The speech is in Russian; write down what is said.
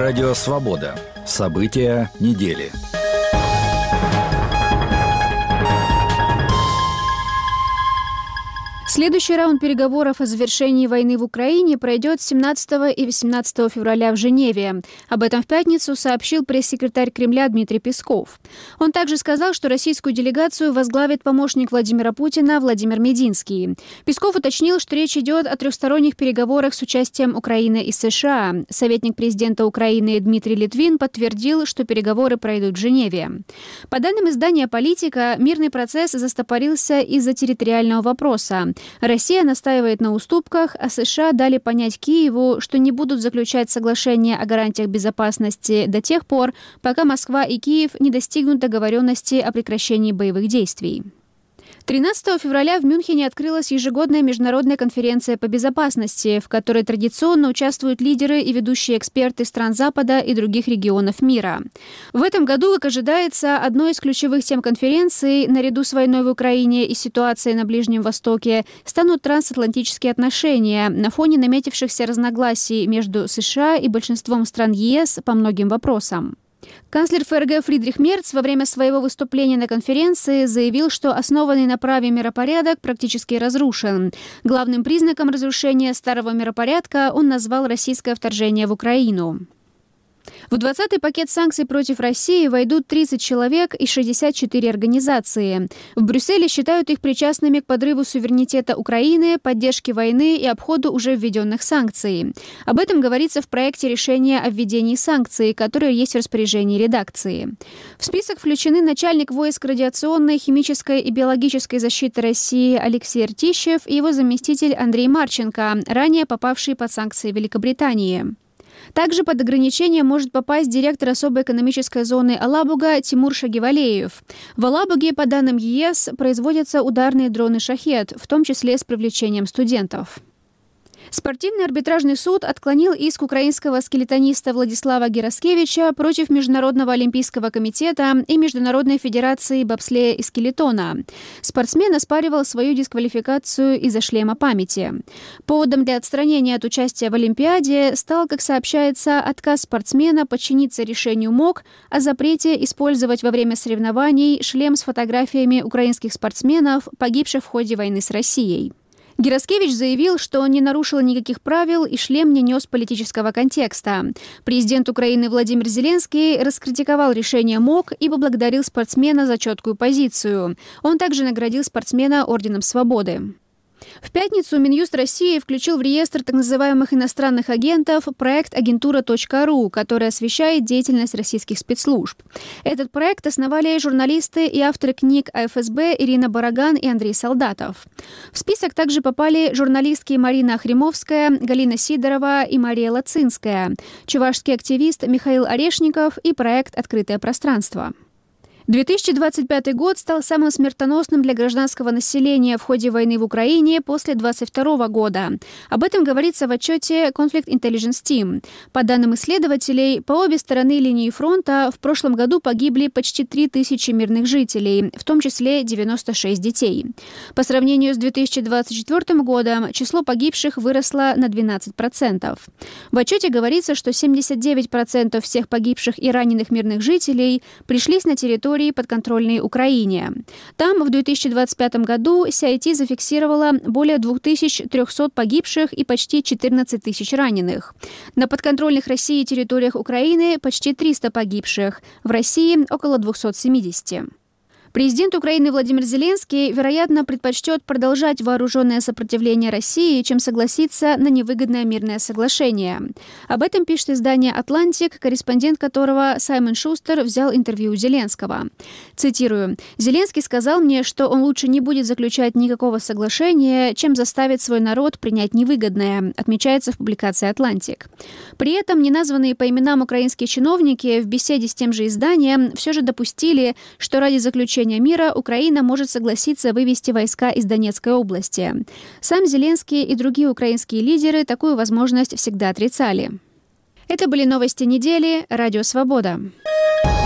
Радио «Свобода». События недели. Следующий раунд переговоров о завершении войны в Украине пройдет 17 и 18 февраля в Женеве. Об этом в пятницу сообщил пресс-секретарь Кремля Дмитрий Песков. Он также сказал, что российскую делегацию возглавит помощник Владимира Путина Владимир Мединский. Песков уточнил, что речь идет о трехсторонних переговорах с участием Украины и США. Советник президента Украины Дмитрий Литвин подтвердил, что переговоры пройдут в Женеве. По данным издания «Политика», мирный процесс застопорился из-за территориального вопроса. Россия настаивает на уступках, а США дали понять Киеву, что не будут заключать соглашение о гарантиях безопасности до тех пор, пока Москва и Киев не достигнут договоренности о прекращении боевых действий. 13 февраля в Мюнхене открылась ежегодная международная конференция по безопасности, в которой традиционно участвуют лидеры и ведущие эксперты стран Запада и других регионов мира. В этом году, как ожидается, одной из ключевых тем конференции, наряду с войной в Украине и ситуацией на Ближнем Востоке, станут трансатлантические отношения на фоне наметившихся разногласий между США и большинством стран ЕС по многим вопросам. Канцлер ФРГ Фридрих Мерц во время своего выступления на конференции заявил, что основанный на праве миропорядок практически разрушен. Главным признаком разрушения старого миропорядка он назвал российское вторжение в Украину. В 20-й пакет санкций против России войдут 30 человек и 64 организации. В Брюсселе считают их причастными к подрыву суверенитета Украины, поддержке войны и обходу уже введенных санкций. Об этом говорится в проекте решения о введении санкций, которое есть в распоряжении редакции. В список включены начальник войск радиационной, химической и биологической защиты России Алексей Ртищев и его заместитель Андрей Марченко, ранее попавшие под санкции Великобритании. Также под ограничение может попасть директор особой экономической зоны Алабуга Тимур Шагивалеев. В Алабуге, по данным ЕС, производятся ударные дроны «Шахед», в том числе с привлечением студентов. Спортивный арбитражный суд отклонил иск украинского скелетониста Владислава Гераскевича против Международного олимпийского комитета и Международной федерации бобслея и скелетона. Спортсмен оспаривал свою дисквалификацию из-за шлема памяти. Поводом для отстранения от участия в Олимпиаде стал, как сообщается, отказ спортсмена подчиниться решению МОК о запрете использовать во время соревнований шлем с фотографиями украинских спортсменов, погибших в ходе войны с Россией. Гераскевич заявил, что он не нарушил никаких правил и шлем не нес политического контекста. Президент Украины Владимир Зеленский раскритиковал решение МОК и поблагодарил спортсмена за четкую позицию. Он также наградил спортсмена Орденом Свободы. В пятницу Минюст России включил в реестр так называемых иностранных агентов проект «Агентура.ру», который освещает деятельность российских спецслужб. Этот проект основали журналисты и авторы книг о ФСБ Ирина Бараган и Андрей Солдатов. В список также попали журналистки Марина Охримовская, Галина Сидорова и Мария Лацинская, чувашский активист Михаил Орешников и проект «Открытое пространство». 2025 год стал самым смертоносным для гражданского населения в ходе войны в Украине после 2022 года. Об этом говорится в отчете Conflict Intelligence Team. По данным исследователей, по обе стороны линии фронта в прошлом году погибли почти 3000 мирных жителей, в том числе 96 детей. По сравнению с 2024 годом число погибших выросло на 12%. В отчете говорится, что 79% всех погибших и раненых мирных жителей пришлись на территорию подконтрольной Украине. Там в 2025 году CIT зафиксировала более 2300 погибших и почти 14 тысяч раненых. На подконтрольных России территориях Украины почти 300 погибших, в России около 270. Президент Украины Владимир Зеленский, вероятно, предпочтет продолжать вооруженное сопротивление России, чем согласиться на невыгодное мирное соглашение. Об этом пишет издание «Атлантик», корреспондент которого Саймон Шустер взял интервью у Зеленского. Цитирую: «Зеленский сказал мне, что он лучше не будет заключать никакого соглашения, чем заставить свой народ принять невыгодное», отмечается в публикации «Атлантик». При этом неназванные по именам украинские чиновники в беседе с тем же изданием все же допустили, что ради заключения мира Украина может согласиться вывести войска из Донецкой области. Сам Зеленский и другие украинские лидеры такую возможность всегда отрицали. Это были новости недели. Радио «Свобода».